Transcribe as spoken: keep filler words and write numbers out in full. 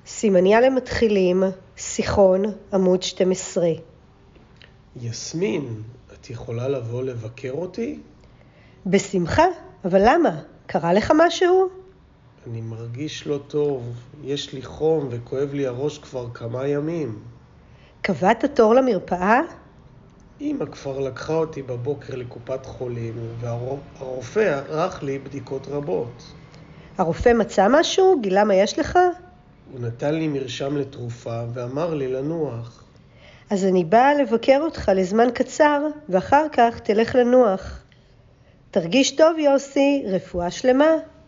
סימניה למתחילים, שיחון, עמוד שתים עשרה. יסמין, את יכולה לבוא לבקר אותי? בשמחה, אבל למה? קרה לך משהו? אני מרגיש לא טוב, יש לי חום וכואב לי הראש כבר כמה ימים. קבעת תור למרפאה? אמא כבר לקחה אותי בבוקר לקופת חולים, והרופא ערך לי בדיקות רבות. הרופא מצא משהו? גילה מה יש לך? הוא נתן לי מרשם לתרופה ואמר לי לנוח. אז אני באה לבקר אותך לזמן קצר, ואחר כך תלך לנוח. תרגיש טוב יוסי, רפואה שלמה.